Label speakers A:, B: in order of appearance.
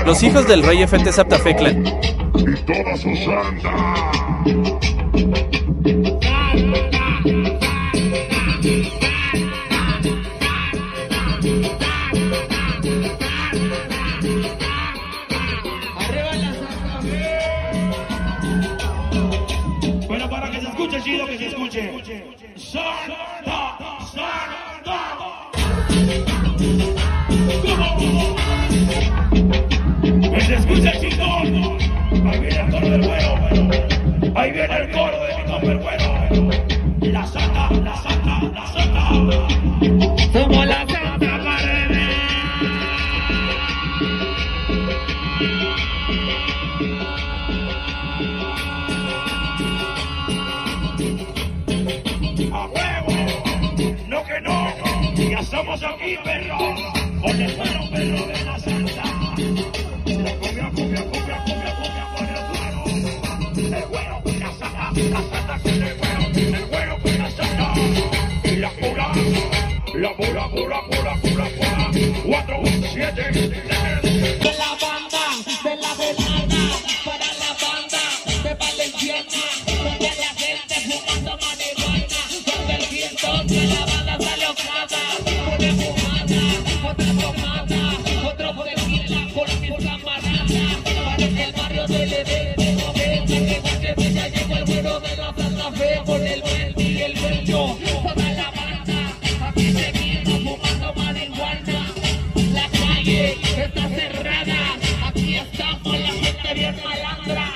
A: Los hijos del rey FT Zaptafeclan.
B: Y toda su santa.
C: Bueno, para que se escuche, chido, que se escuche. Santa, Santa. Que se escuche, chingón. Ahí viene el coro del güero. Ahí viene el coro de mi compa el güero. La Santa, la Santa, la Santa. Somos la Santa Marina. A huevo, no que no, ya estamos aquí, perro, con el güero, perro de la Santa. La cumbia, cumbia, cumbia, cumbia, cumbia con el güero. El güero con la Santa con el güero con la Santa. Y la pura, la pura, pura, pura, pura, pura. 4, 7,
D: De la banda, de la velada, para la banda de Valenciana, donde la gente fumando marihuana, donde el viento de la banda sale osada, una fumada, otra tomada, otro tequila con mis camaradas, para el barrio del Edén, que ya llegó el güero de la Santa Fe con el verde y el bello, toda la banda, aquí seguimos fumando marihuana, la calle está cerrada, aquí estamos la gente bien malandra.